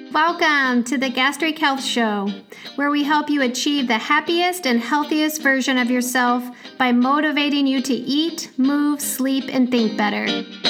Welcome to the Gastric Health Show, where we help you achieve the happiest and healthiest version of yourself by motivating you to eat, move, sleep, and think better.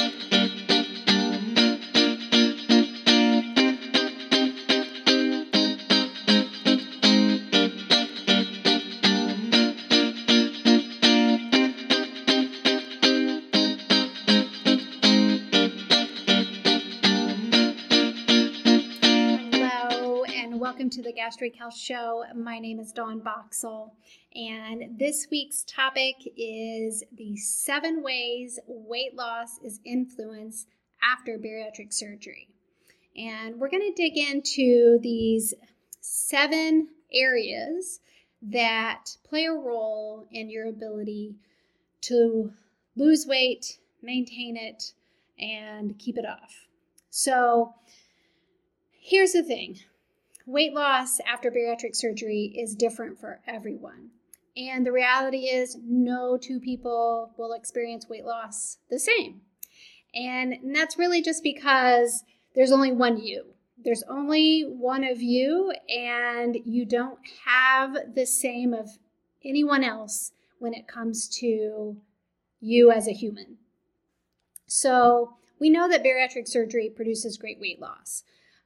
Welcome to the Gastric Health Show. My name is Dawn Boxall, and this week's topic is the 7 ways weight loss is influenced after bariatric surgery. And we're going to dig into these 7 areas that play a role in your ability to lose weight, maintain it, and keep it off. So here's the thing. Weight loss after bariatric surgery is different for everyone. And the reality is no 2 people will experience weight loss the same. And that's really just because there's only one you. There's only one of you, and you don't have the same of anyone else when it comes to you as a human. So we know that bariatric surgery produces great weight loss.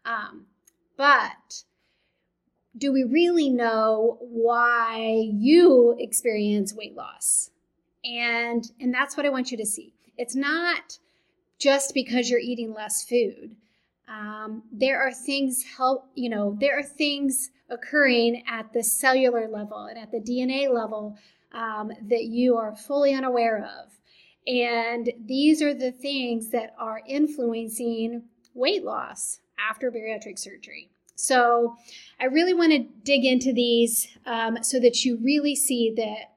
But do we really know why you experience weight loss? And that's what I want you to see. It's not just because you're eating less food. There are things there are things occurring at the cellular level and at the DNA level that you are fully unaware of. And these are the things that are influencing weight loss after bariatric surgery. So I really want to dig into these so that you really see that,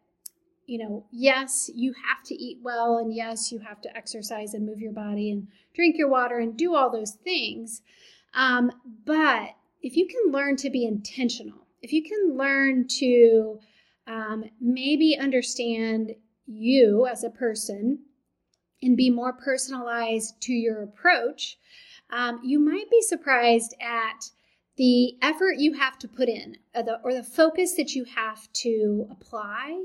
yes, you have to eat well, and yes, you have to exercise and move your body and drink your water and do all those things. But if you can learn to be intentional, if you can learn to maybe understand you as a person and be more personalized to your approach, you might be surprised at the effort you have to put in or the focus that you have to apply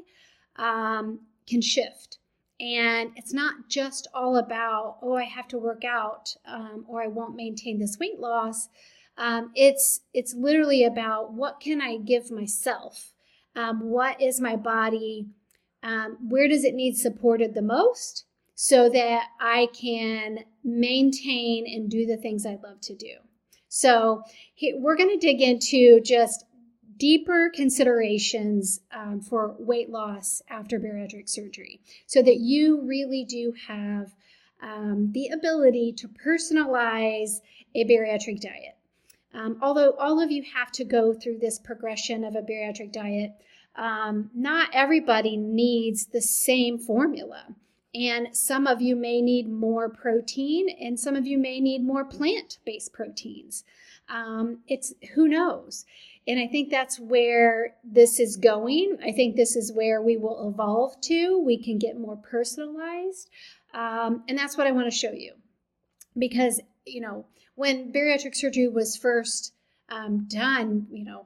can shift. And it's not just all about, I have to work out or I won't maintain this weight loss. It's literally about what can I give myself? What is my body? Where does it need supported the most so that I can maintain and do the things I love to do? So we're going to dig into just deeper considerations for weight loss after bariatric surgery so that you really do have the ability to personalize a bariatric diet. Although all of you have to go through this progression of a bariatric diet, not everybody needs the same formula. And some of you may need more protein, and some of you may need more plant-based proteins. It's who knows? And I think that's where this is going. I think this is where we will evolve to. We can get more personalized. And that's what I want to show you. Because, when bariatric surgery was first done,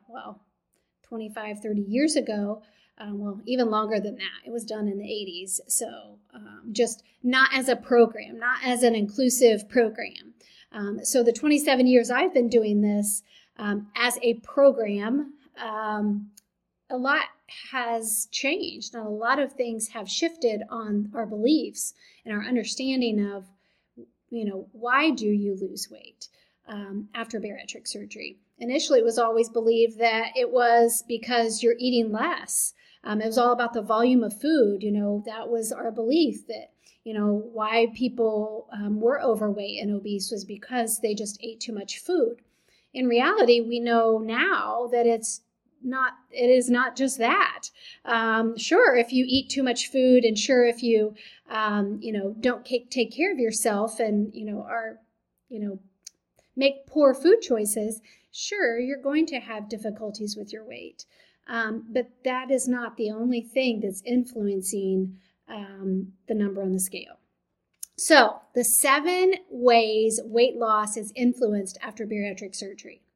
25, 30 years ago, even longer than that. It was done in the 80s. So just not as a program, not as an inclusive program. So the 27 years I've been doing this as a program, a lot has changed. And a lot of things have shifted on our beliefs and our understanding of, why do you lose weight after bariatric surgery? Initially, it was always believed that it was because you're eating less. It was all about the volume of food. That was our belief that, why people were overweight and obese was because they just ate too much food. In reality, we know now that it is not just that. Sure, if you eat too much food, and sure, if you, don't take care of yourself and, make poor food choices, sure, you're going to have difficulties with your weight. But that is not the only thing that's influencing the number on the scale. So the 7 ways weight loss is influenced after bariatric surgery.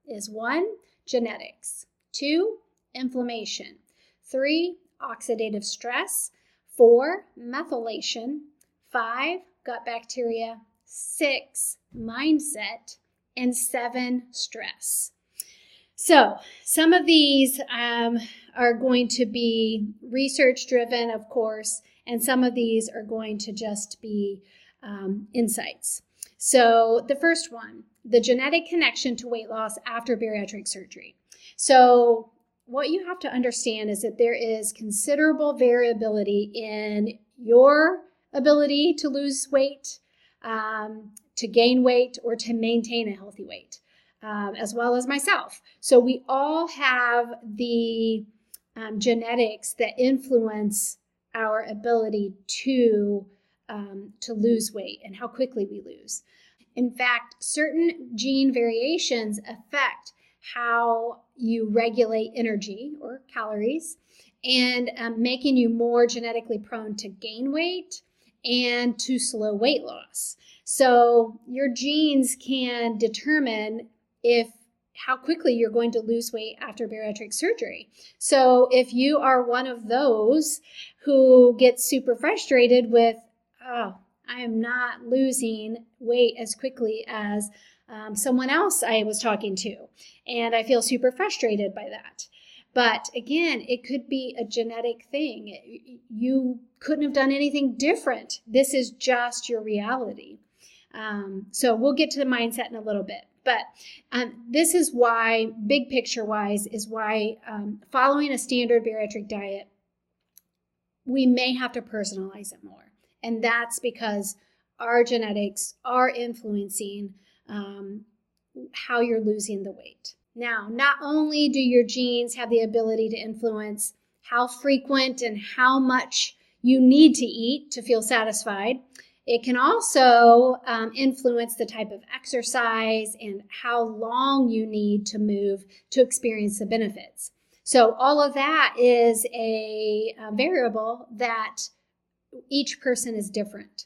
is 1, genetics, 2, inflammation, 3, oxidative stress, 4, methylation, 5, gut bacteria, 6, mindset, and 7, stress. So some of these are going to be research driven, of course, and some of these are going to just be insights. So the first one, the genetic connection to weight loss after bariatric surgery. So what you have to understand is that there is considerable variability in your ability to lose weight, to gain weight, or to maintain a healthy weight, as well as myself. So we all have the genetics that influence our ability to lose weight and how quickly we lose. In fact, certain gene variations affect how you regulate energy or calories, and making you more genetically prone to gain weight and to slow weight loss. So your genes can determine how quickly you're going to lose weight after bariatric surgery. So if you are one of those who gets super frustrated with, oh, I am not losing weight as quickly as someone else I was talking to, and I feel super frustrated by that. But again, it could be a genetic thing. You couldn't have done anything different. This is just your reality. So we'll get to the mindset in a little bit. But this is why, big picture wise, is why following a standard bariatric diet, we may have to personalize it more. And that's because our genetics are influencing how you're losing the weight. Now, not only do your genes have the ability to influence how frequent and how much you need to eat to feel satisfied, it can also influence the type of exercise and how long you need to move to experience the benefits. So all of that is a variable that each person is different.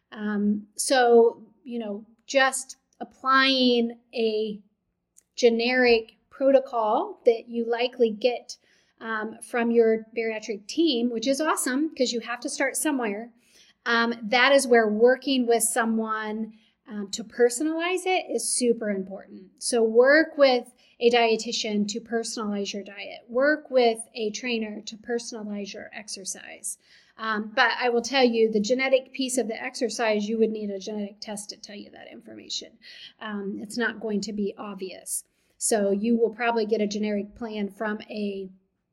So, just applying a generic protocol that you likely get from your bariatric team, which is awesome because you have to start somewhere. That is where working with someone to personalize it is super important. So work with a dietitian to personalize your diet. Work with a trainer to personalize your exercise. But I will tell you, the genetic piece of the exercise, you would need a genetic test to tell you that information. It's not going to be obvious. So you will probably get a generic plan from a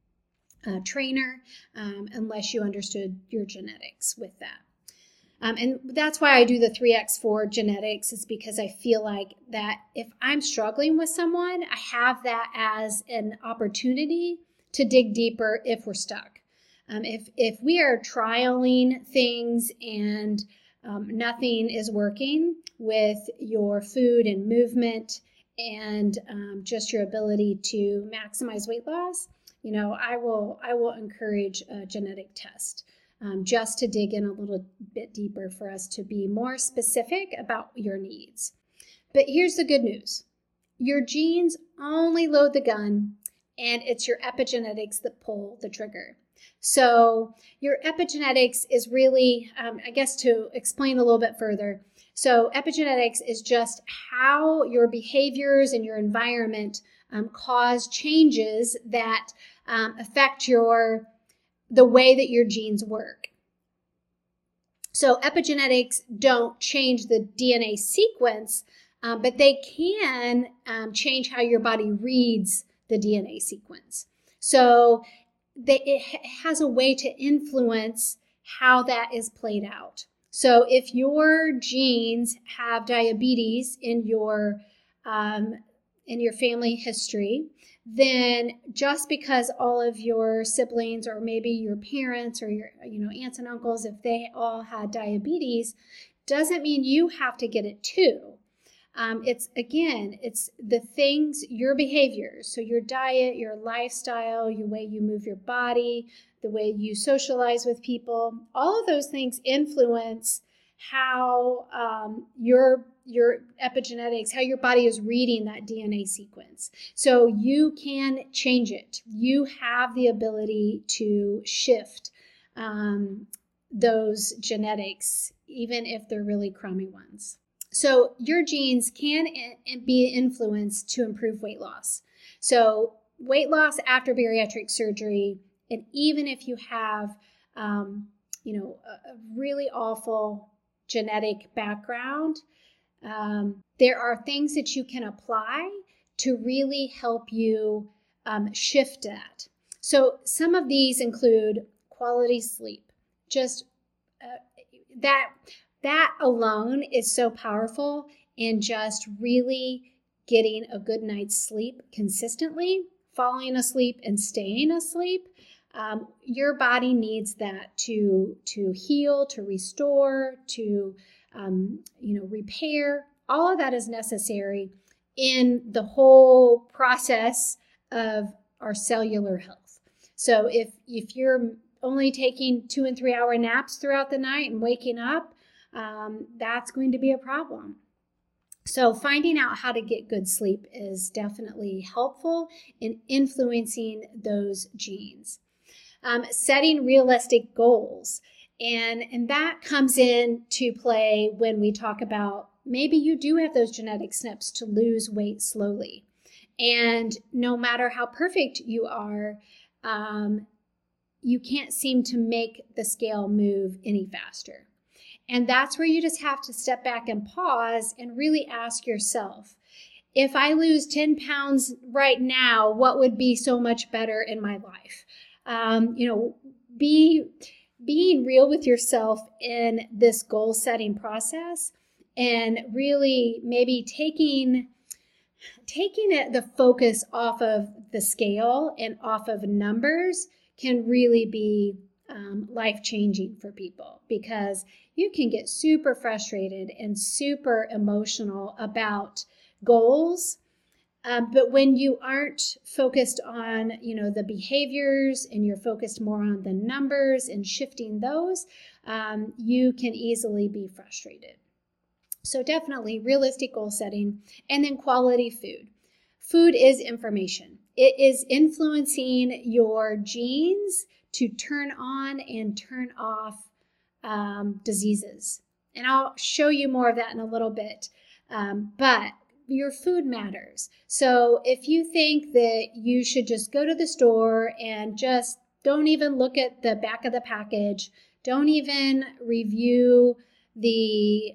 trainer unless you understood your genetics with that. And that's why I do the 3x4 genetics, is because I feel like that if I'm struggling with someone, I have that as an opportunity to dig deeper if we're stuck. If we are trialing things and nothing is working with your food and movement and just your ability to maximize weight loss, I will encourage a genetic test. Just to dig in a little bit deeper for us to be more specific about your needs. But here's the good news. Your genes only load the gun, and it's your epigenetics that pull the trigger. So your epigenetics is really, I guess to explain a little bit further, so epigenetics is just how your behaviors and your environment cause changes that affect the way that your genes work. So epigenetics don't change the DNA sequence, but they can change how your body reads the DNA sequence. So it has a way to influence how that is played out. So if your genes have diabetes in your family history, then just because all of your siblings or maybe your parents or your aunts and uncles, if they all had diabetes, doesn't mean you have to get it too. It's the things, your behaviors, so your diet, your lifestyle, your way you move your body, the way you socialize with people, all of those things influence how your epigenetics, how your body is reading that DNA sequence. So you can change it. You have the ability to shift those genetics, even if they're really crummy ones. So your genes can be influenced to improve weight loss. So weight loss after bariatric surgery, and even if you have, a really awful genetic background, there are things that you can apply to really help you shift that. So some of these include quality sleep. Just that alone is so powerful in just really getting a good night's sleep consistently, falling asleep and staying asleep. Your body needs that to heal, to restore, to repair. All of that is necessary in the whole process of our cellular health. So if you're only taking 2 and 3 hour naps throughout the night and waking up, that's going to be a problem. So finding out how to get good sleep is definitely helpful in influencing those genes. Setting realistic goals. And that comes into play when we talk about maybe you do have those genetic SNPs to lose weight slowly. And no matter how perfect you are, you can't seem to make the scale move any faster. And that's where you just have to step back and pause and really ask yourself, if I lose 10 pounds right now, what would be so much better in my life? Being real with yourself in this goal setting process, and really maybe taking the focus off of the scale and off of numbers can really be life-changing for people, because you can get super frustrated and super emotional about goals. But when you aren't focused on, the behaviors, and you're focused more on the numbers and shifting those, you can easily be frustrated. So definitely realistic goal setting, and then quality food. Food is information. It is influencing your genes to turn on and turn off diseases. And I'll show you more of that in a little bit. But your food matters. So if you think that you should just go to the store and just don't even look at the back of the package, don't even review the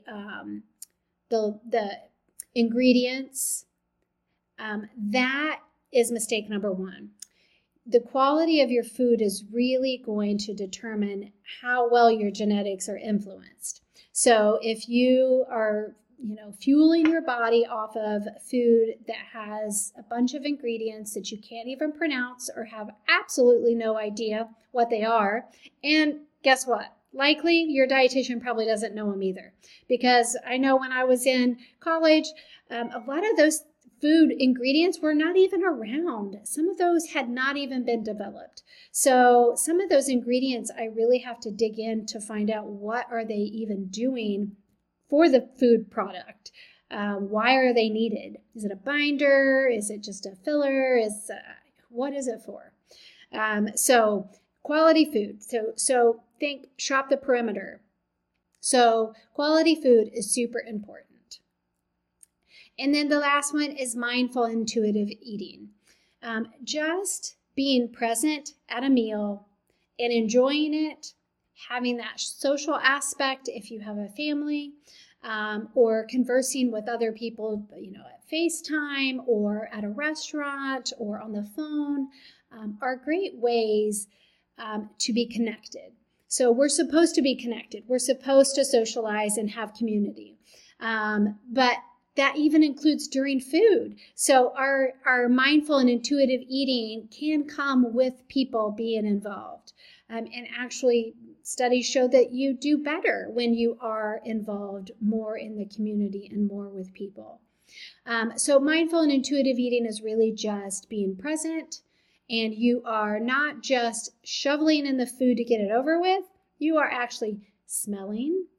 ingredients, that is mistake number one. The quality of your food is really going to determine how well your genetics are influenced. So if you are, fueling your body off of food that has a bunch of ingredients that you can't even pronounce or have absolutely no idea what they are, and guess what? Likely your dietitian probably doesn't know them either, because I know when I was in college, a lot of those food ingredients were not even around. Some of those had not even been developed. So some of those ingredients I really have to dig in to find out what are they even doing for the food product. Why are they needed? Is it a binder? Is it just a filler? What is it for? So quality food. So think shop the perimeter. So quality food is super important. And then the last one is mindful, intuitive eating. Just being present at a meal and enjoying it, having that social aspect if you have a family, or conversing with other people, at FaceTime or at a restaurant or on the phone, are great ways to be connected. So we're supposed to be connected. We're supposed to socialize and have community. But that even includes during food. So our mindful and intuitive eating can come with people being involved. And actually, studies show that you do better when you are involved more in the community and more with people. So mindful and intuitive eating is really just being present, and you are not just shoveling in the food to get it over with. You are actually smelling,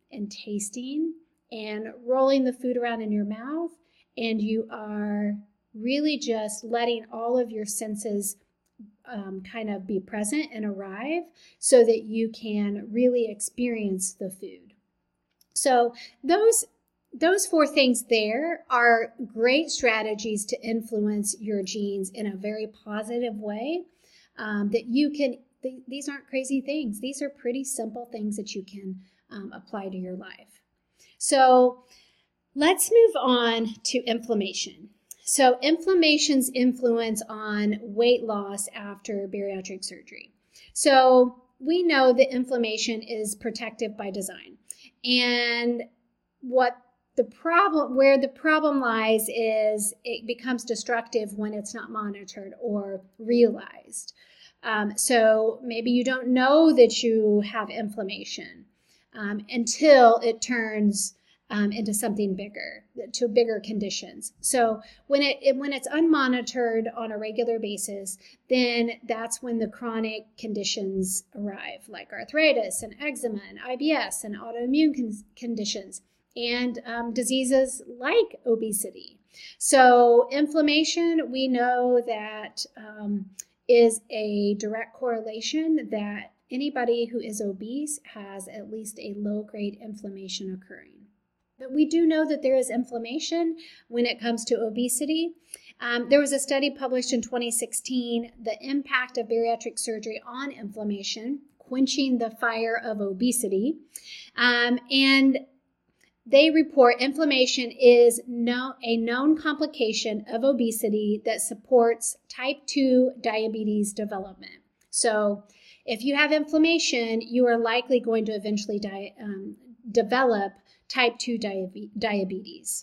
and tasting and rolling the food around in your mouth, and you are really just letting all of your senses kind of be present and arrive so that you can really experience the food. So those 4 things there are great strategies to influence your genes in a very positive way that you can. These aren't crazy things. These are pretty simple things that you can apply to your life. So let's move on to inflammation. So inflammation's influence on weight loss after bariatric surgery. So we know that inflammation is protective by design. And where the problem lies is it becomes destructive when it's not monitored or realized. So maybe you don't know that you have inflammation until it turns into something bigger, to bigger conditions. So when it's unmonitored on a regular basis, then that's when the chronic conditions arrive, like arthritis and eczema and IBS and autoimmune conditions and diseases like obesity. So inflammation, we know that is a direct correlation that anybody who is obese has at least a low-grade inflammation occurring. But we do know that there is inflammation when it comes to obesity. There was a study published in 2016, The Impact of Bariatric Surgery on Inflammation, Quenching the Fire of Obesity. And they report inflammation is a known complication of obesity that supports type 2 diabetes development. So if you have inflammation, you are likely going to eventually develop type 2 diabetes.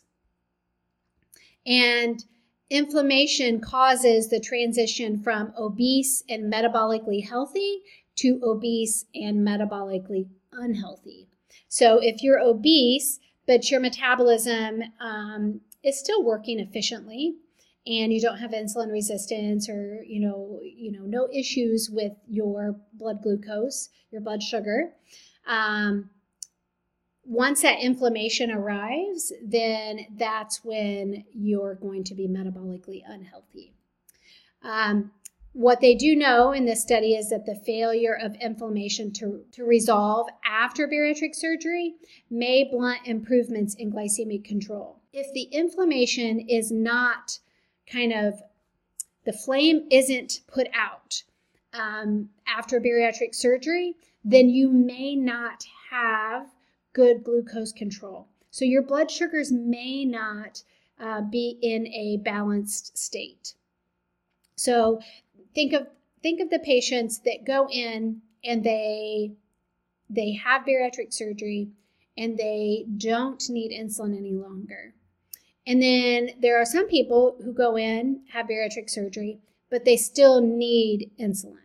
And inflammation causes the transition from obese and metabolically healthy to obese and metabolically unhealthy. So if you're obese, but your metabolism is still working efficiently, and you don't have insulin resistance or no issues with your blood glucose, your blood sugar, once that inflammation arrives, then that's when you're going to be metabolically unhealthy. What they do know in this study is that the failure of inflammation to resolve after bariatric surgery may blunt improvements in glycemic control. If the inflammation is not the flame isn't put out after bariatric surgery, then you may not have good glucose control. So your blood sugars may not be in a balanced state. So think of the patients that go in and they have bariatric surgery and they don't need insulin any longer. And then there are some people who go in, have bariatric surgery, but they still need insulin.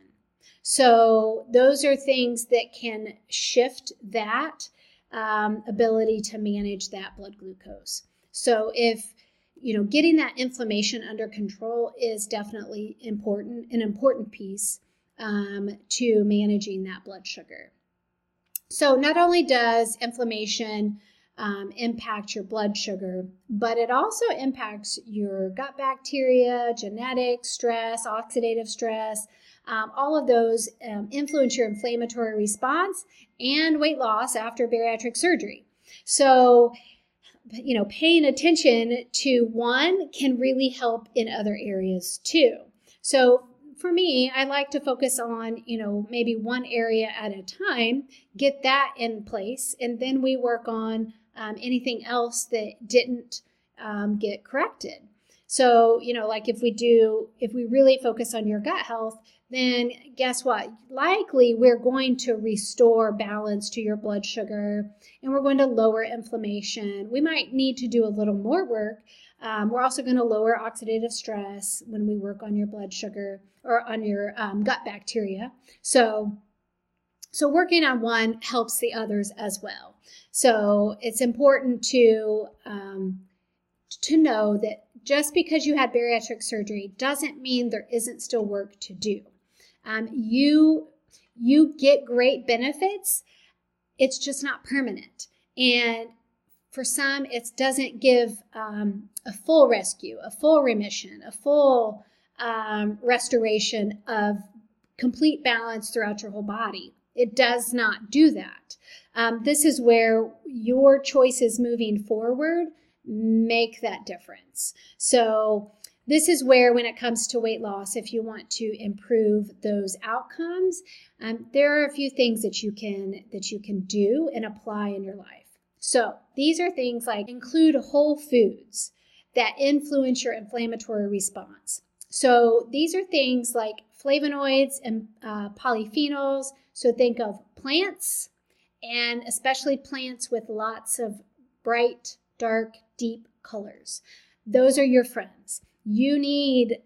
So those are things that can shift that ability to manage that blood glucose. So if getting that inflammation under control is definitely an important piece to managing that blood sugar. So not only does inflammation impact your blood sugar, but it also impacts your gut bacteria, genetics, stress, oxidative stress. All of those influence your inflammatory response and weight loss after bariatric surgery. So, paying attention to one can really help in other areas too. So for me, I like to focus on, maybe one area at a time, get that in place, and then we work on anything else that didn't get corrected. So, like if we really focus on your gut health, then guess what? Likely we're going to restore balance to your blood sugar, and we're going to lower inflammation. We might need to do a little more work. We're also going to lower oxidative stress when we work on your blood sugar or on your gut bacteria. So working on one helps the others as well. So it's important to know that just because you had bariatric surgery doesn't mean there isn't still work to do. You get great benefits. It's just not permanent. And for some, it doesn't give a full rescue, a full remission, a full restoration of complete balance throughout your whole body. It does not do that. This is where your choices moving forward make that difference. So this is where, when it comes to weight loss, if you want to improve those outcomes, there are a few things that you can do and apply in your life. So these are things like include whole foods that influence your inflammatory response. So these are things like flavonoids and polyphenols. So think of plants, and especially plants with lots of bright, dark, deep colors. Those are your friends. You need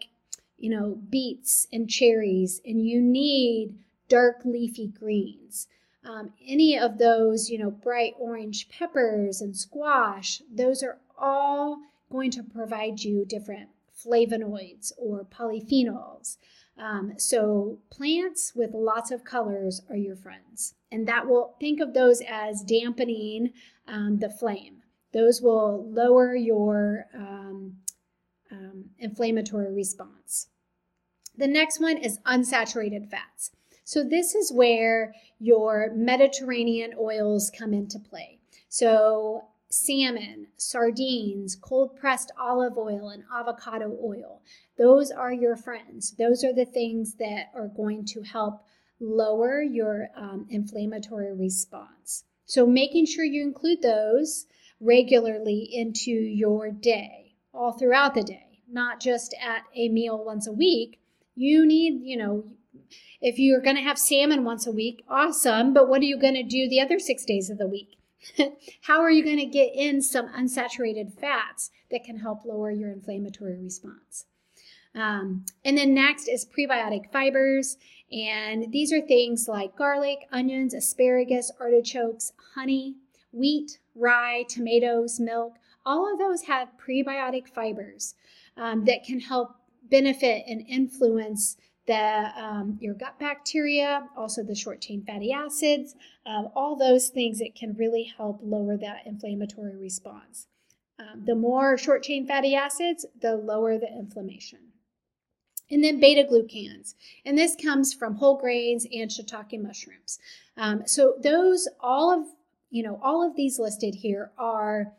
beets and cherries, and you need dark leafy greens. Any of those, bright orange peppers and squash, those are all going to provide you different flavonoids or polyphenols. So plants with lots of colors are your friends. And that will, think of those as dampening the flame. Those will lower your inflammatory response. The next one is unsaturated fats. So this is where your Mediterranean oils come into play. So salmon, sardines, cold-pressed olive oil, and avocado oil. Those are your friends. Those are the things that are going to help lower your inflammatory response. So making sure you include those regularly into your day, all throughout the day, not just at a meal once a week. You need, if you're going to have salmon once a week, awesome, but what are you going to do the other 6 days of the week? How are you going to get in some unsaturated fats that can help lower your inflammatory response? And then next is prebiotic fibers. And these are things like garlic, onions, asparagus, artichokes, honey, wheat, rye, tomatoes, milk. All of those have prebiotic fibers that can help benefit and influence your gut bacteria, also the short-chain fatty acids, all those things that can really help lower that inflammatory response. The more short-chain fatty acids, the lower the inflammation. And then beta-glucans, and this comes from whole grains and shiitake mushrooms. So those, all of these listed here are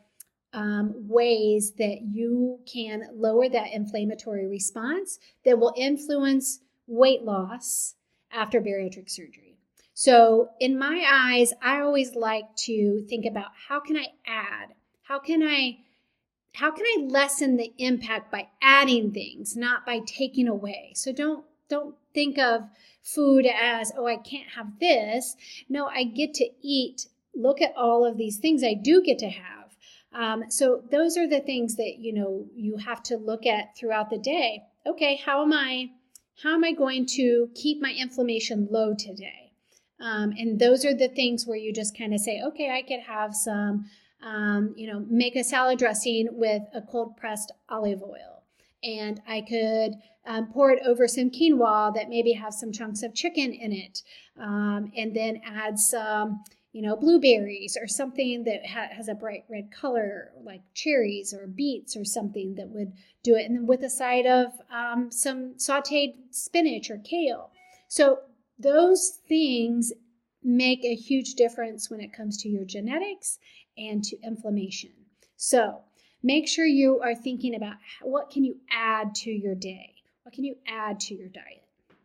ways that you can lower that inflammatory response that will influence weight loss after bariatric surgery. So in my eyes, I always like to think about how can I add? How can I lessen the impact by adding things, not by taking away? So don't think of food as, oh, I can't have this. No, I get to eat. Look at all of these things I do get to have. So those are the things that, you have to look at throughout the day. Okay, how am I going to keep my inflammation low today? And those are the things where you just kind of say, okay, I could have some, make a salad dressing with a cold pressed olive oil. And I could pour it over some quinoa that maybe have some chunks of chicken in it. And then add some, blueberries or something that has a bright red color, like cherries or beets or something that would do it. And then with a side of some sauteed spinach or kale. So those things make a huge difference when it comes to your genetics and to inflammation. So make sure you are thinking about what can you add to your day? What can you add to your diet?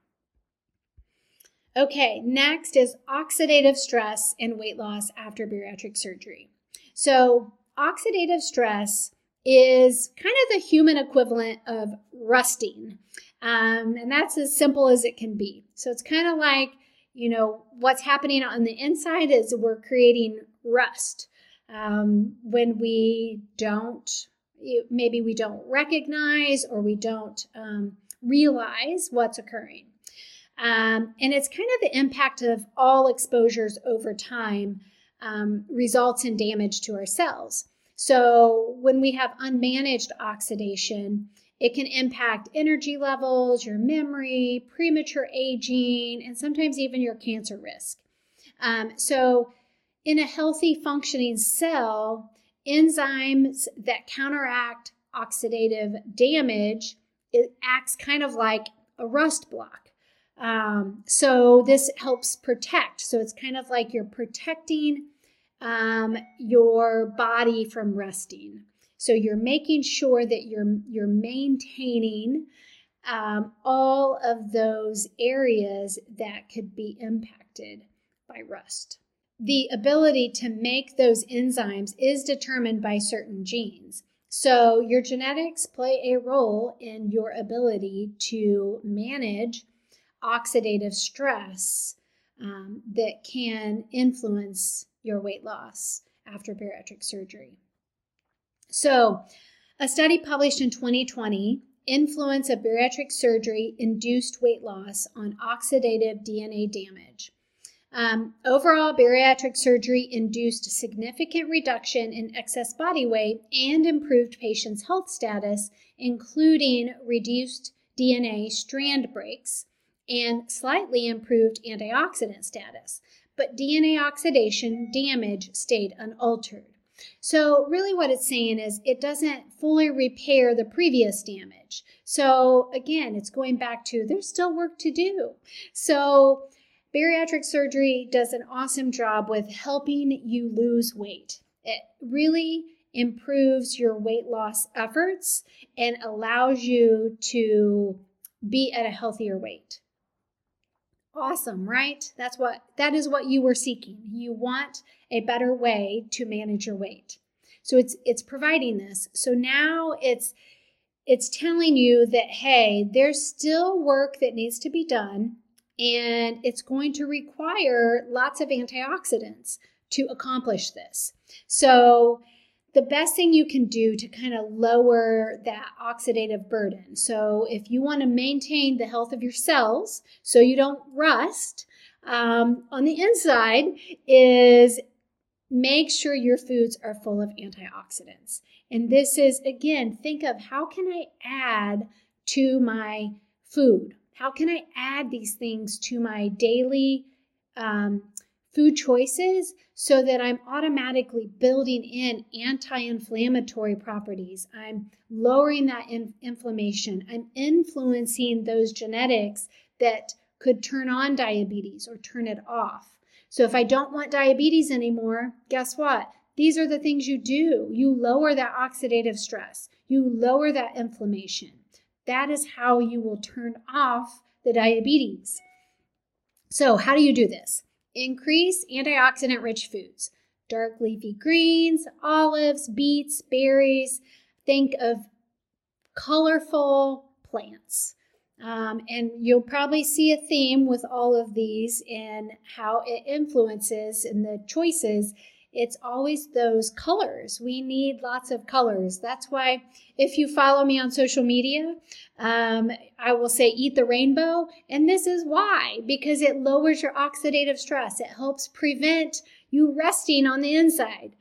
Okay, next is oxidative stress and weight loss after bariatric surgery. So oxidative stress is kind of the human equivalent of rusting. And that's as simple as it can be. So it's kind of like, what's happening on the inside is we're creating rust. When we maybe we don't recognize or we don't realize what's occurring. And it's kind of the impact of all exposures over time results in damage to our cells. So when we have unmanaged oxidation, it can impact energy levels, your memory, premature aging, and sometimes even your cancer risk. So in a healthy functioning cell, enzymes that counteract oxidative damage, it acts kind of like a rust block. So this helps protect. So it's kind of like you're protecting your body from rusting. So you're making sure that you're maintaining all of those areas that could be impacted by rust. The ability to make those enzymes is determined by certain genes. So your genetics play a role in your ability to manage oxidative stress that can influence your weight loss after bariatric surgery. So, a study published in 2020, Influence of Bariatric Surgery Induced Weight Loss on Oxidative DNA Damage. Overall, bariatric surgery induced significant reduction in excess body weight and improved patients' health status, including reduced DNA strand breaks and slightly improved antioxidant status. But DNA oxidation damage stayed unaltered. So really what it's saying is it doesn't fully repair the previous damage. So again, it's going back to there's still work to do. So bariatric surgery does an awesome job with helping you lose weight. It really improves your weight loss efforts and allows you to be at a healthier weight. Awesome, right? That is what you were seeking. You want a better way to manage your weight. So it's providing this. So now it's telling you that, hey, there's still work that needs to be done, and it's going to require lots of antioxidants to accomplish this. So the best thing you can do to kind of lower that oxidative burden. So if you want to maintain the health of your cells so you don't rust on the inside, is make sure your foods are full of antioxidants. And this is, again, think of how can I add to my food? How can I add these things to my daily food choices so that I'm automatically building in anti-inflammatory properties? I'm lowering that inflammation. I'm influencing those genetics that could turn on diabetes or turn it off. So if I don't want diabetes anymore, guess what? These are the things you do. You lower that oxidative stress. You lower that inflammation. That is how you will turn off the diabetes. So how do you do this? Increase antioxidant-rich foods. Dark leafy greens, olives, beets, berries. Think of colorful plants. And you'll probably see a theme with all of these and how it influences in the choices. It's always those colors. We need lots of colors. That's why if you follow me on social media, I will say eat the rainbow. And this is why, because it lowers your oxidative stress. It helps prevent you resting on the inside.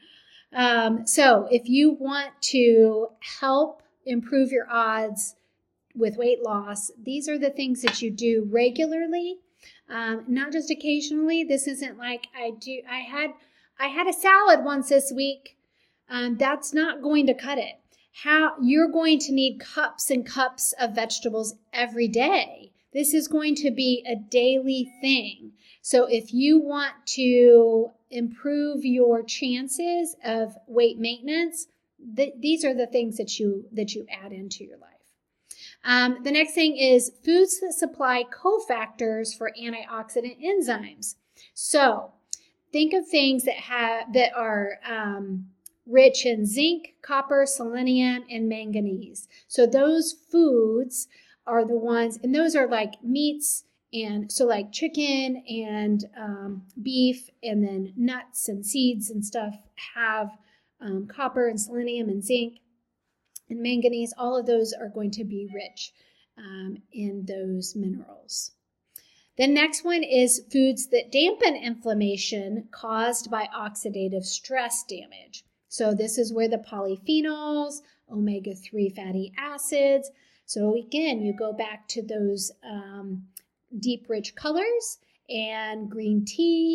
So if you want to help improve your odds with weight loss, these are the things that you do regularly, not just occasionally. This isn't like I had a salad once this week. That's not going to cut it. You're going to need cups and cups of vegetables every day. This is going to be a daily thing. So if you want to improve your chances of weight maintenance, these are the things that you add into your life. The next thing is foods that supply cofactors for antioxidant enzymes. So think of things that are rich in zinc, copper, selenium, and manganese. So those foods are the ones, and those are like meats, and so like chicken and beef, and then nuts and seeds and stuff have copper and selenium and zinc and manganese. All of those are going to be rich in those minerals. The next one is foods that dampen inflammation caused by oxidative stress damage. So this is where the polyphenols, omega-3 fatty acids. So again, you go back to those deep, rich colors and green tea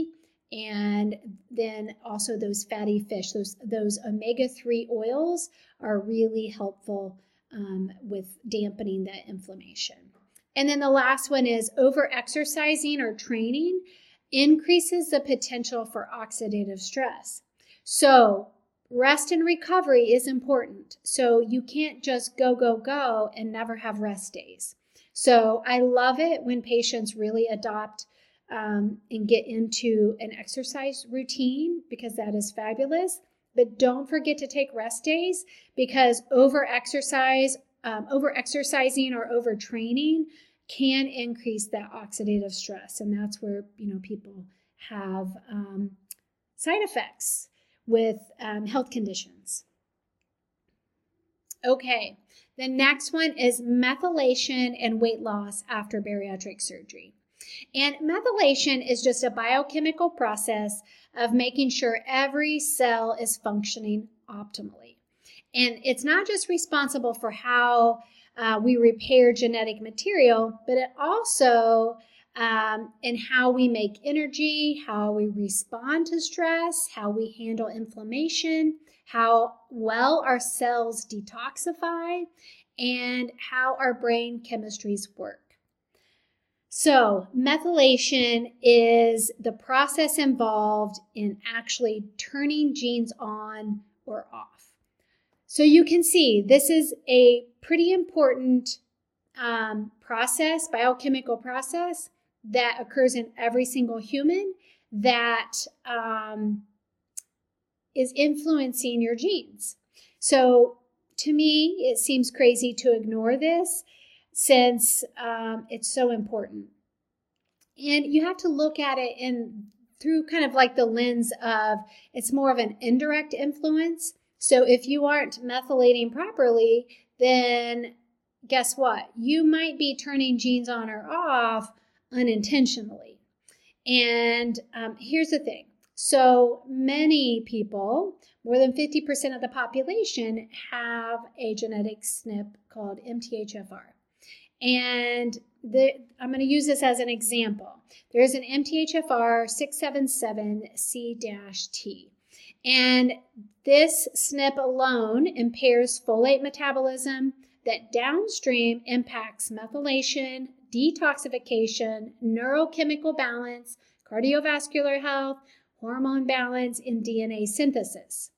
And then also those fatty fish, those omega-3 oils are really helpful with dampening the inflammation. And then the last one is over-exercising or training increases the potential for oxidative stress. So rest and recovery is important. So you can't just go and never have rest days. So I love it when patients really adopt and get into an exercise routine, because that is fabulous. But don't forget to take rest days, because over-exercising or overtraining can increase that oxidative stress. And that's where, people have side effects with health conditions. Okay, the next one is methylation and weight loss after bariatric surgery. And methylation is just a biochemical process of making sure every cell is functioning optimally. And it's not just responsible for how we repair genetic material, but it also in how we make energy, how we respond to stress, how we handle inflammation, how well our cells detoxify, and how our brain chemistries work. So methylation is the process involved in actually turning genes on or off. So you can see this is a pretty important process, biochemical process that occurs in every single human that is influencing your genes. So to me, it seems crazy to ignore this, since it's so important. And you have to look at it through kind of like the lens of it's more of an indirect influence. So if you aren't methylating properly, then guess what? You might be turning genes on or off unintentionally. And here's the thing. So many people, more than 50% of the population, have a genetic SNP called MTHFR. And I'm going to use this as an example. There's an MTHFR 677C-T. And this SNP alone impairs folate metabolism that downstream impacts methylation, detoxification, neurochemical balance, cardiovascular health, hormone balance, and DNA synthesis.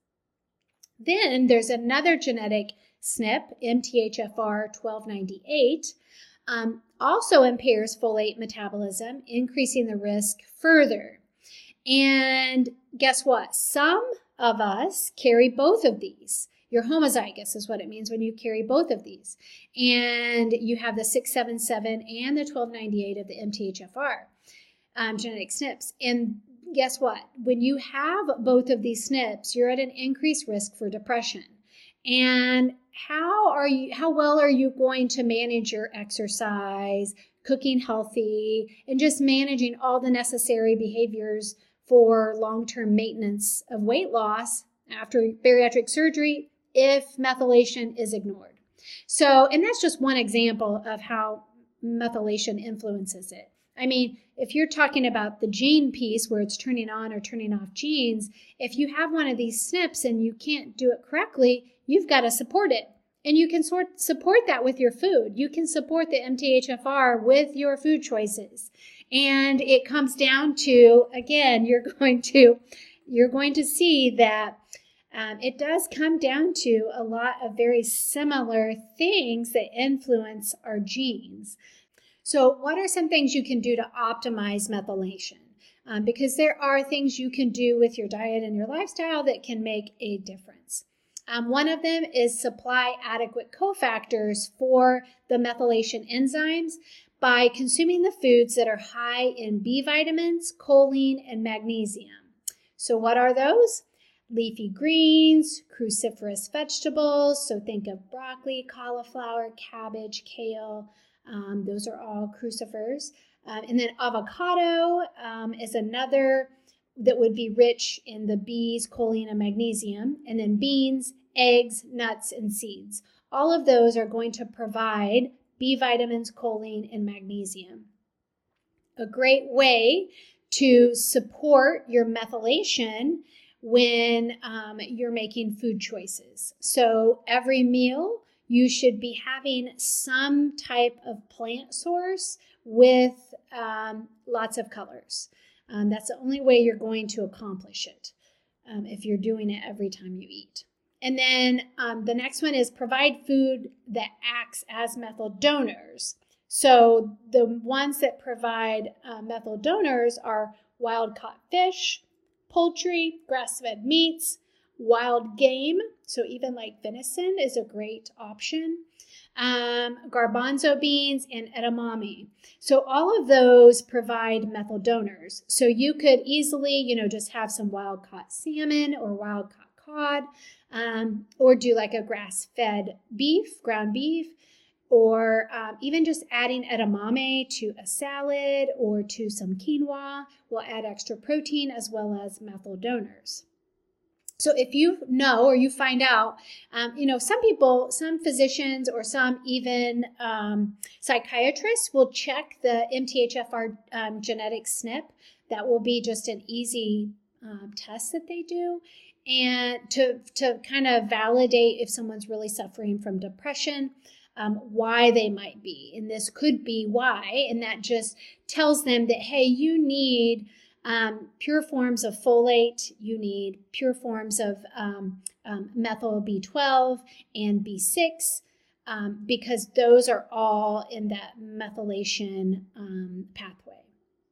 Then there's another genetic SNP, MTHFR 1298, also impairs folate metabolism, increasing the risk further. And guess what? Some of us carry both of these. You're homozygous is what it means when you carry both of these. And you have the 677 and the 1298 of the MTHFR genetic SNPs. And guess what? When you have both of these SNPs, you're at an increased risk for depression. And how well are you going to manage your exercise, cooking healthy, and just managing all the necessary behaviors for long-term maintenance of weight loss after bariatric surgery if methylation is ignored? So, and that's just one example of how methylation influences it. I mean, if you're talking about the gene piece where it's turning on or turning off genes, if you have one of these SNPs and you can't do it correctly, you've got to support it. And you can support that with your food. You can support the MTHFR with your food choices. And it comes down to, again, you're going to see that it does come down to a lot of very similar things that influence our genes. So what are some things you can do to optimize methylation? Because there are things you can do with your diet and your lifestyle that can make a difference. One of them is supply adequate cofactors for the methylation enzymes by consuming the foods that are high in B vitamins, choline, and magnesium. So what are those? Leafy greens, cruciferous vegetables. So think of broccoli, cauliflower, cabbage, kale. Those are all crucifers. And then avocado is another that would be rich in the B's, choline, and magnesium. And then beans, eggs, nuts, and seeds. All of those are going to provide B vitamins, choline, and magnesium. a great way to support your methylation when you're making food choices. So every meal, you should be having some type of plant source with lots of colors. That's the only way you're going to accomplish it if you're doing it every time you eat. And then the next one is provide food that acts as methyl donors. So the ones that provide methyl donors are wild-caught fish, poultry, grass-fed meats, wild game, so even like venison is a great option, garbanzo beans, and edamame. So all of those provide methyl donors. So you could easily, just have some wild-caught salmon or wild-caught cod, or do like a grass-fed beef, ground beef, or even just adding edamame to a salad or to some quinoa will add extra protein as well as methyl donors. So if you know or you find out, some physicians or some even psychiatrists will check the MTHFR genetic SNP. That will be just an easy test that they do, and to kind of validate if someone's really suffering from depression. Why they might be. And this could be why. And that just tells them that, hey, you need pure forms of folate, you need pure forms of methyl B12 and B6, because those are all in that methylation pathway.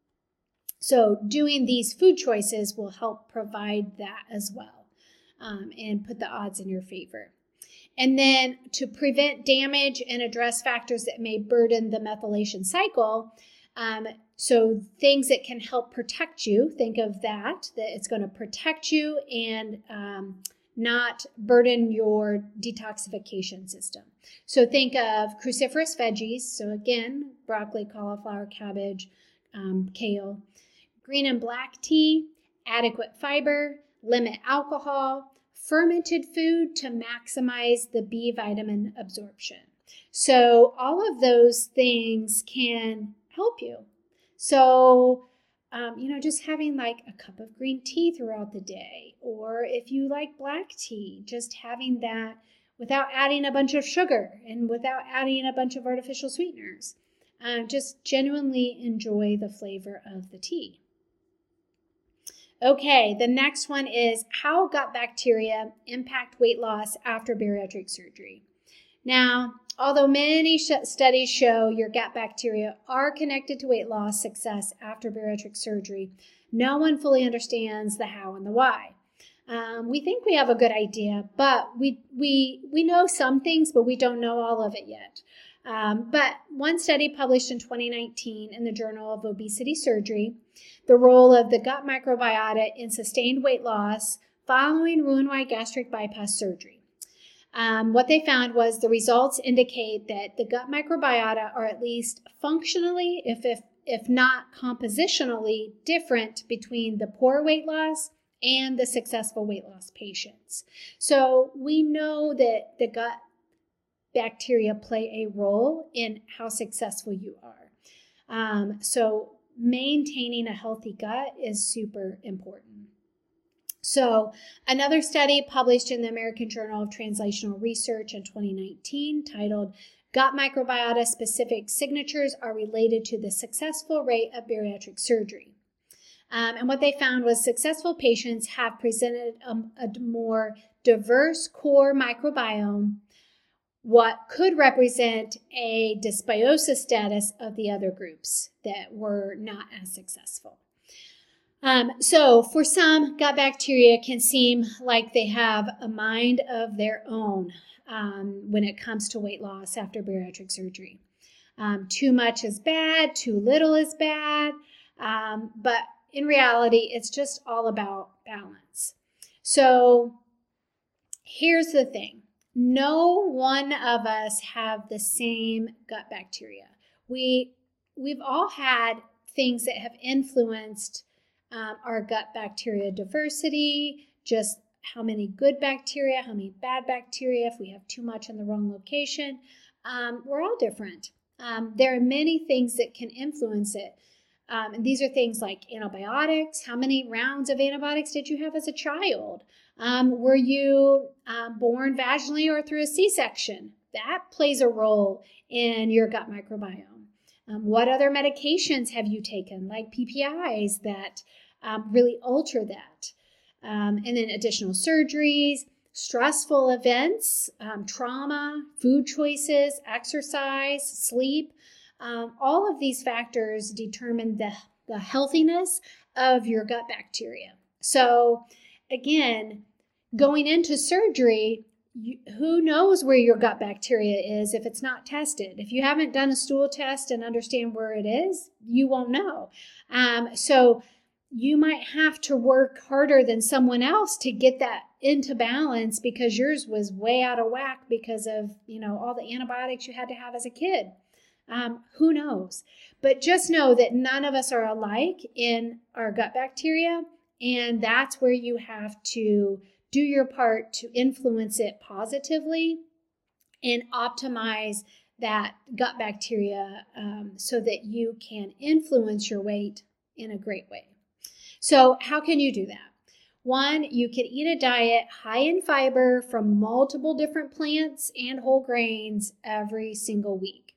So doing these food choices will help provide that as well, and put the odds in your favor. And then to prevent damage and address factors that may burden the methylation cycle, so things that can help protect you, think of that it's going to protect you and not burden your detoxification system. So think of cruciferous veggies, so again, broccoli, cauliflower, cabbage, kale, green and black tea, adequate fiber, limit alcohol, fermented food to maximize the B vitamin absorption. So all of those things can help you. So, just having like a cup of green tea throughout the day, or if you like black tea, just having that without adding a bunch of sugar and without adding a bunch of artificial sweeteners. Just genuinely enjoy the flavor of the tea. Okay, the next one is how gut bacteria impact weight loss after bariatric surgery. Now, although many studies show your gut bacteria are connected to weight loss success after bariatric surgery, no one fully understands the how and the why. We think we have a good idea, but we know some things, but we don't know all of it yet. But one study published in 2019 in the Journal of Obesity Surgery, the role of the gut microbiota in sustained weight loss following Roux-en-Y gastric bypass surgery. What they found was the results indicate that the gut microbiota are at least functionally, if not compositionally, different between the poor weight loss and the successful weight loss patients. So we know that the gut bacteria play a role in how successful you are. So maintaining a healthy gut is super important. So another study published in the American Journal of Translational Research in 2019 titled Gut Microbiota Specific Signatures Are Related to the Successful Rate of Bariatric Surgery. And what they found was successful patients have presented a more diverse core microbiome, what could represent a dysbiosis status of the other groups that were not as successful. So for some, gut bacteria can seem like they have a mind of their own when it comes to weight loss after bariatric surgery. Too much is bad, too little is bad, but in reality, it's just all about balance. So here's the thing. No one of us have the same gut bacteria. We've all had things that have influenced our gut bacteria diversity, just how many good bacteria, how many bad bacteria, if we have too much in the wrong location. We're all different. There are many things that can influence it. And these are things like antibiotics. How many rounds of antibiotics did you have as a child? Were you born vaginally or through a C-section? That plays a role in your gut microbiome. What other medications have you taken, like PPIs, that really alter that? And then additional surgeries, stressful events, trauma, food choices, exercise, sleep. All of these factors determine the healthiness of your gut bacteria. So again, going into surgery, who knows where your gut bacteria is if it's not tested? If you haven't done a stool test and understand where it is, you won't know. So you might have to work harder than someone else to get that into balance because yours was way out of whack because of, all the antibiotics you had to have as a kid. Who knows? But just know that none of us are alike in our gut bacteria, and that's where you have to do your part to influence it positively and optimize that gut bacteria so that you can influence your weight in a great way. So how can you do that? One, you can eat a diet high in fiber from multiple different plants and whole grains every single week.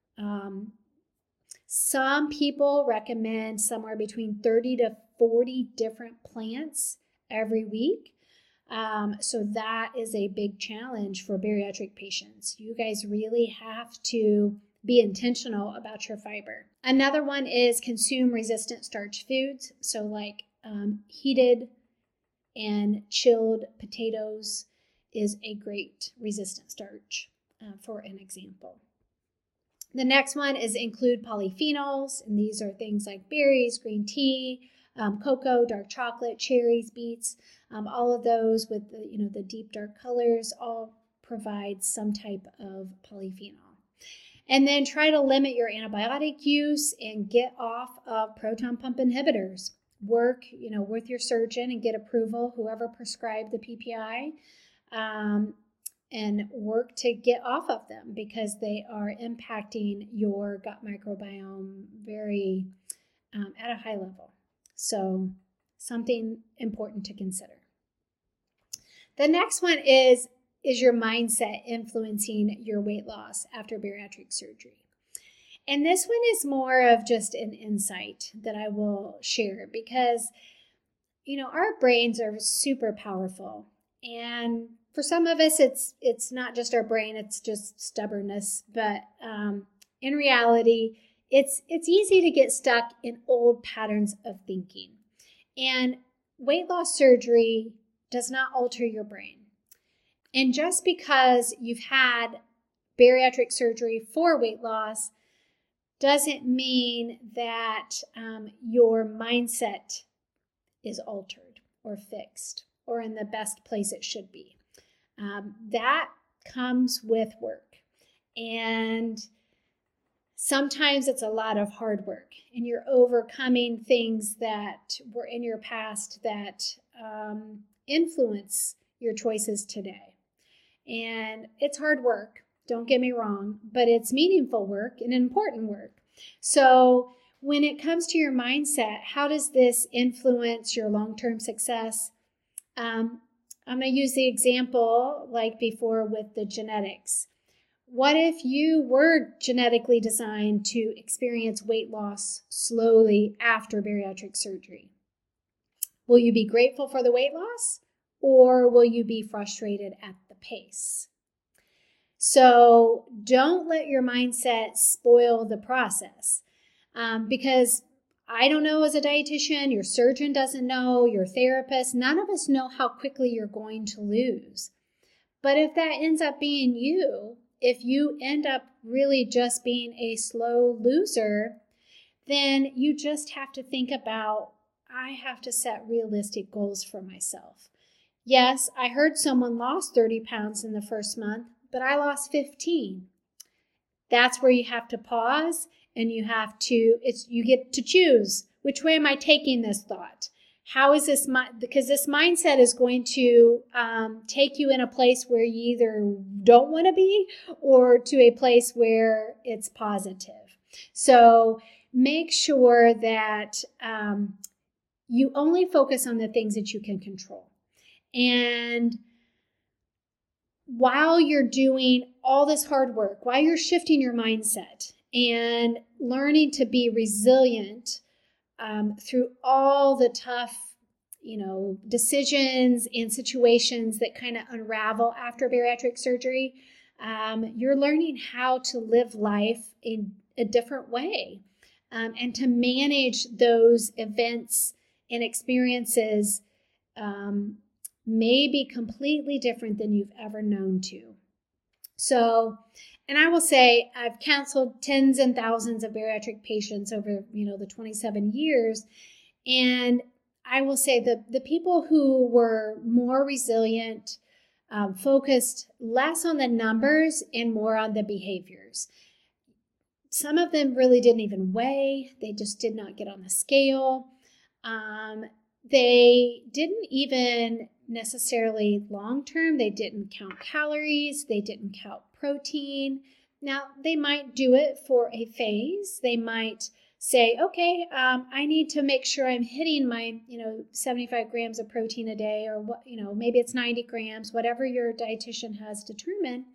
Some people recommend somewhere between 30 to 40 different plants every week. So that is a big challenge for bariatric patients. You guys really have to be intentional about your fiber. Another one is consume resistant starch foods. So like heated and chilled potatoes is a great resistant starch for an example. The next one is include polyphenols, and these are things like berries, green tea, cocoa, dark chocolate, cherries, beets. All of those with the deep dark colors all provide some type of polyphenol. And then try to limit your antibiotic use and get off of proton pump inhibitors. Work, with your surgeon and get approval, whoever prescribed the PPI, and work to get off of them because they are impacting your gut microbiome very at a high level. So something important to consider. The next one is your mindset influencing your weight loss after bariatric surgery? And this one is more of just an insight that I will share because, our brains are super powerful. And for some of us, it's not just our brain, it's just stubbornness. But in reality, it's easy to get stuck in old patterns of thinking. And weight loss surgery does not alter your brain. And just because you've had bariatric surgery for weight loss doesn't mean that your mindset is altered or fixed or in the best place it should be. That comes with work. And sometimes it's a lot of hard work and you're overcoming things that were in your past that influence your choices today. And it's hard work, don't get me wrong, but it's meaningful work and important work. So when it comes to your mindset, how does this influence your long-term success? I'm going to use the example like before with the genetics. What if you were genetically designed to experience weight loss slowly after bariatric surgery? Will you be grateful for the weight loss or will you be frustrated at the pace? So don't let your mindset spoil the process because I don't know as a dietitian, your surgeon doesn't know, your therapist, none of us know how quickly you're going to lose. But if that ends up being you, if you end up really just being a slow loser, then you just have to think about, I have to set realistic goals for myself. Yes, I heard someone lost 30 pounds in the first month, but I lost 15. That's where you have to pause and you get to choose. Which way am I taking this thought? How is this, because this mindset is going to take you in a place where you either don't want to be or to a place where it's positive. So make sure that you only focus on the things that you can control. And while you're doing all this hard work, while you're shifting your mindset and learning to be resilient through all the tough, decisions and situations that kind of unravel after bariatric surgery, you're learning how to live life in a different way and to manage those events and experiences may be completely different than you've ever known to. So, and I will say I've counseled tens and thousands of bariatric patients over, the 27 years. And I will say the people who were more resilient focused less on the numbers and more on the behaviors. Some of them really didn't even weigh. They just did not get on the scale. They didn't even necessarily long-term, they didn't count calories, they didn't count protein. Now, they might do it for a phase. They might say, okay, I need to make sure I'm hitting my, 75 grams of protein a day, or what, maybe it's 90 grams, whatever your dietitian has determined.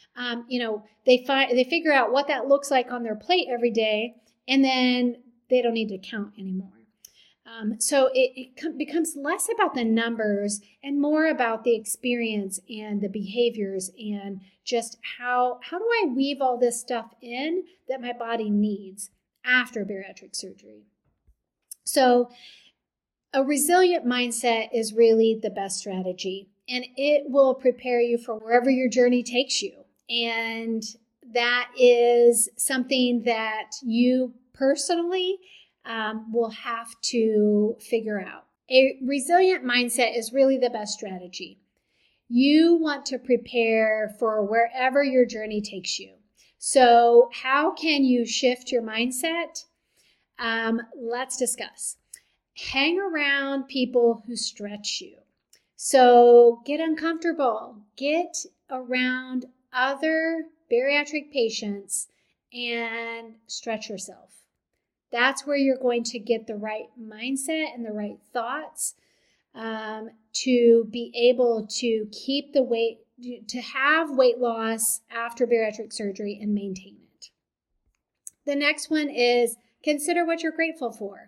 They figure out what that looks like on their plate every day, and then they don't need to count anymore. So it becomes less about the numbers and more about the experience and the behaviors and just how do I weave all this stuff in that my body needs after bariatric surgery. So a resilient mindset is really the best strategy, and it will prepare you for wherever your journey takes you. And that is something that you personally will have to figure out. A resilient mindset is really the best strategy. You want to prepare for wherever your journey takes you. So how can you shift your mindset? Let's discuss. Hang around people who stretch you. So get uncomfortable. Get around other bariatric patients and stretch yourself. That's where you're going to get the right mindset and the right thoughts to be able to keep the weight, to have weight loss after bariatric surgery and maintain it. The next one is consider what you're grateful for.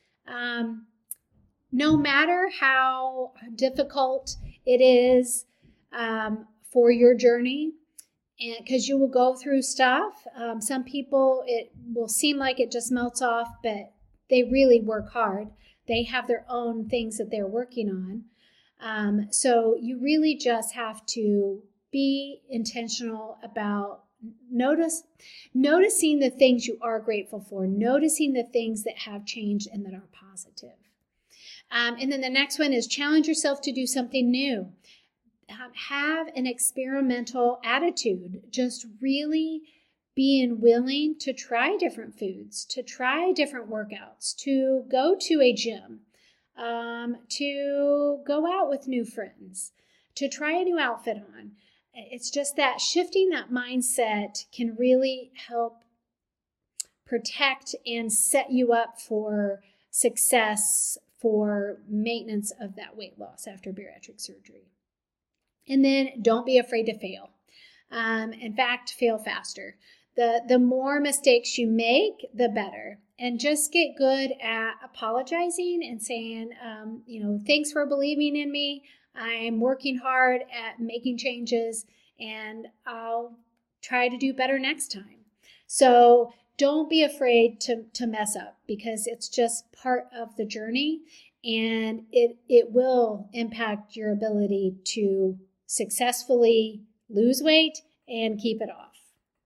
No matter how difficult it is for your journey, and because you will go through stuff. Some people, it will seem like it just melts off, but they really work hard. They have their own things that they're working on. So you really just have to be intentional about noticing the things you are grateful for, noticing the things that have changed and that are positive. And then the next one is challenge yourself to do something new. Have an experimental attitude, just really being willing to try different foods, to try different workouts, to go to a gym, to go out with new friends, to try a new outfit on. It's just that shifting that mindset can really help protect and set you up for success for maintenance of that weight loss after bariatric surgery. And then don't be afraid to fail. In fact, fail faster. The more mistakes you make, the better. And just get good at apologizing and saying, thanks for believing in me. I'm working hard at making changes, and I'll try to do better next time. So don't be afraid to mess up, because it's just part of the journey, and it will impact your ability to successfully lose weight and keep it off.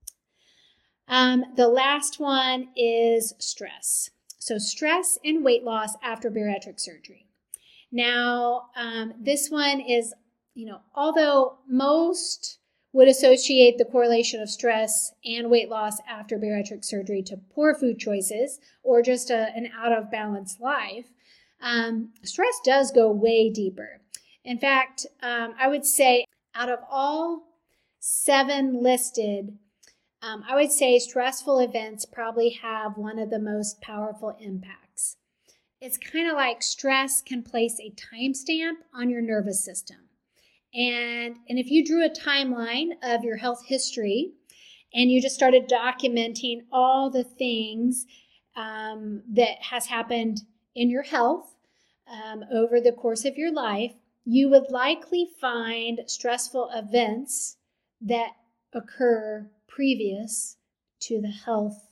The last one is stress. So stress and weight loss after bariatric surgery. Now, this one is, although most would associate the correlation of stress and weight loss after bariatric surgery to poor food choices or just an out of balance life, stress does go way deeper. In fact, I would say out of all 7 listed I would say stressful events probably have one of the most powerful impacts. It's kind of like stress can place a timestamp on your nervous system. And if you drew a timeline of your health history and you just started documenting all the things that has happened in your health over the course of your life, you would likely find stressful events that occur previous to the health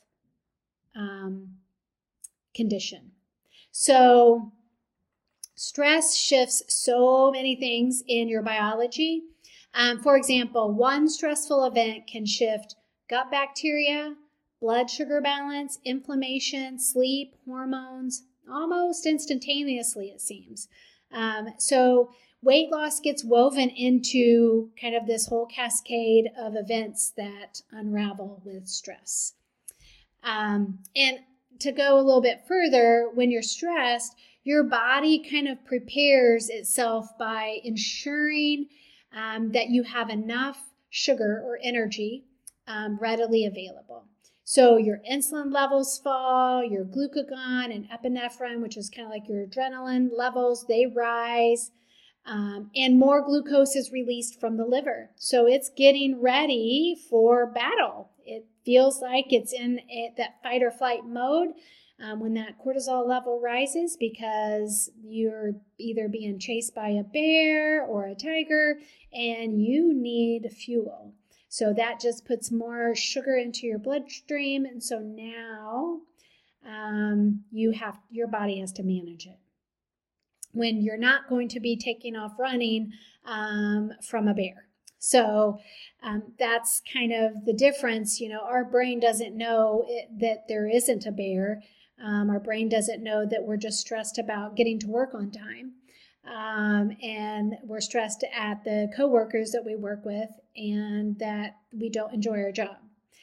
condition. So stress shifts so many things in your biology. For example, one stressful event can shift gut bacteria, blood sugar balance, inflammation, sleep, hormones, almost instantaneously, it seems. So weight loss gets woven into kind of this whole cascade of events that unravel with stress. And to go a little bit further, when you're stressed, your body kind of prepares itself by ensuring that you have enough sugar or energy readily available. So your insulin levels fall, your glucagon and epinephrine, which is kind of like your adrenaline levels, they rise, and more glucose is released from the liver. So it's getting ready for battle. It feels like it's in that fight or flight mode when that cortisol level rises because you're either being chased by a bear or a tiger and you need fuel. So that just puts more sugar into your bloodstream. And so now your body has to manage it when you're not going to be taking off running from a bear. So that's kind of the difference. Our brain doesn't know that there isn't a bear. Our brain doesn't know that we're just stressed about getting to work on time. And we're stressed at the coworkers that we work with and that we don't enjoy our job.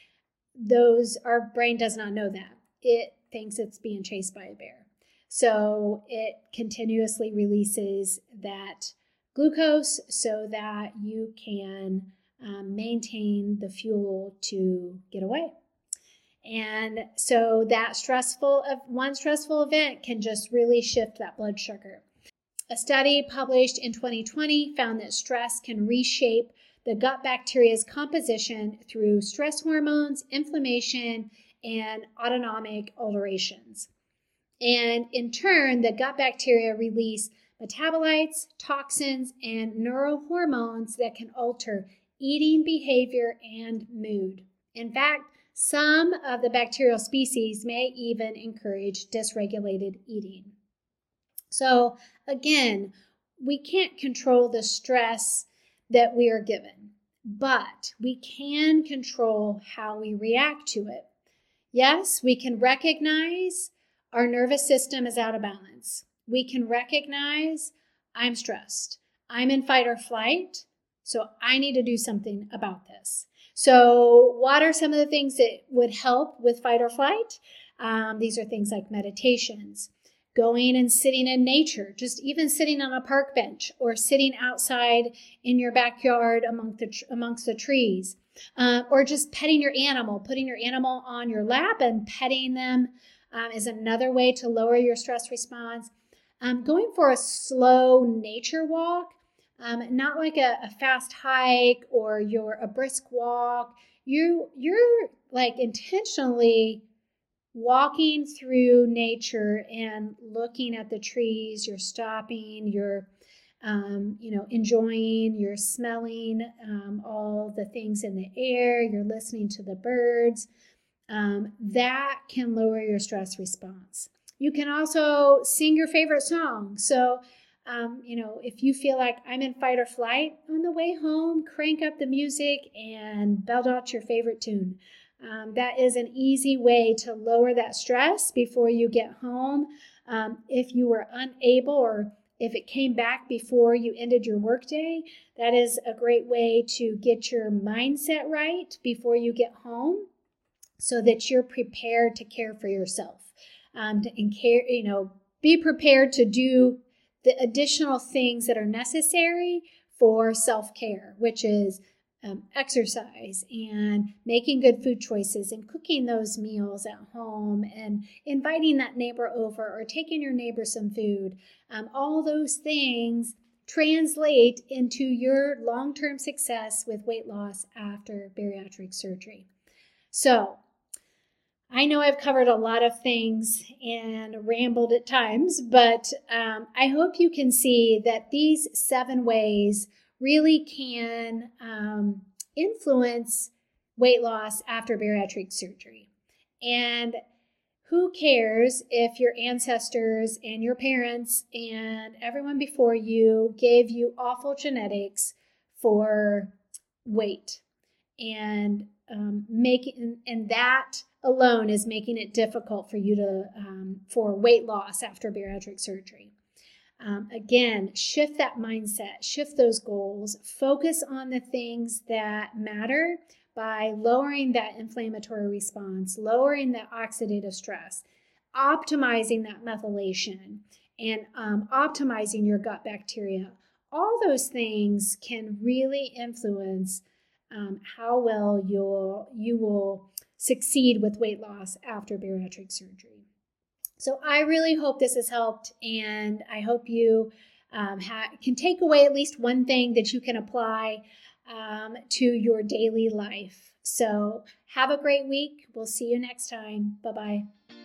Our brain does not know that. It thinks it's being chased by a bear. So it continuously releases that glucose so that you can maintain the fuel to get away. And so that one stressful event can just really shift that blood sugar. A study published in 2020 found that stress can reshape the gut bacteria's composition through stress hormones, inflammation, and autonomic alterations. And in turn, the gut bacteria release metabolites, toxins, and neurohormones that can alter eating behavior and mood. In fact, some of the bacterial species may even encourage dysregulated eating. So again, we can't control the stress that we are given, but we can control how we react to it. Yes, we can recognize our nervous system is out of balance. We can recognize I'm stressed. I'm in fight or flight, so I need to do something about this. So what are some of the things that would help with fight or flight? These are things like meditations, going and sitting in nature, just even sitting on a park bench or sitting outside in your backyard amongst the trees, or just petting your animal, putting your animal on your lap and petting them is another way to lower your stress response. Going for a slow nature walk, not like a fast hike or a brisk walk. You're like intentionally walking through nature and looking at the trees. You're stopping. You're enjoying. You're smelling all the things in the air. You're listening to the birds. That can lower your stress response. You can also sing your favorite song. So, if you feel like I'm in fight or flight, on the way home, crank up the music and belt out your favorite tune. That is an easy way to lower that stress before you get home. If you were unable or if it came back before you ended your workday, that is a great way to get your mindset right before you get home so that you're prepared to care for yourself. Be prepared to do the additional things that are necessary for self-care, which is exercise and making good food choices and cooking those meals at home and inviting that neighbor over or taking your neighbor some food, all those things translate into your long-term success with weight loss after bariatric surgery. So I know I've covered a lot of things and rambled at times, but I hope you can see that these 7 ways really can influence weight loss after bariatric surgery. And who cares if your ancestors and your parents and everyone before you gave you awful genetics for weight and that alone is making it difficult for you to for weight loss after bariatric surgery. Again, shift that mindset, shift those goals, focus on the things that matter by lowering that inflammatory response, lowering that oxidative stress, optimizing that methylation, and optimizing your gut bacteria. All those things can really influence how well you will succeed with weight loss after bariatric surgery. So I really hope this has helped, and I hope you can take away at least one thing that you can apply to your daily life. So have a great week. We'll see you next time. Bye-bye.